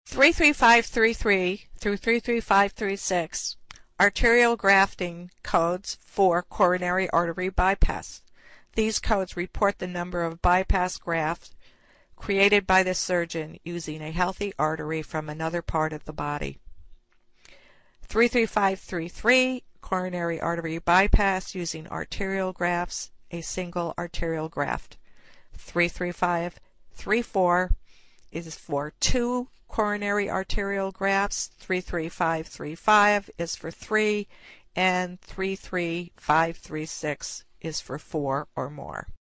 33533 through 33536 arterial grafting codes for coronary artery bypass. These codes report the number of bypass grafts created by the surgeon using a healthy artery from another part of the body. 33533 coronary artery bypass using arterial grafts, a single arterial graft. 33534 is for 2 coronary arterial grafts, 33535 is for 3, and 33536 is for 4 or more.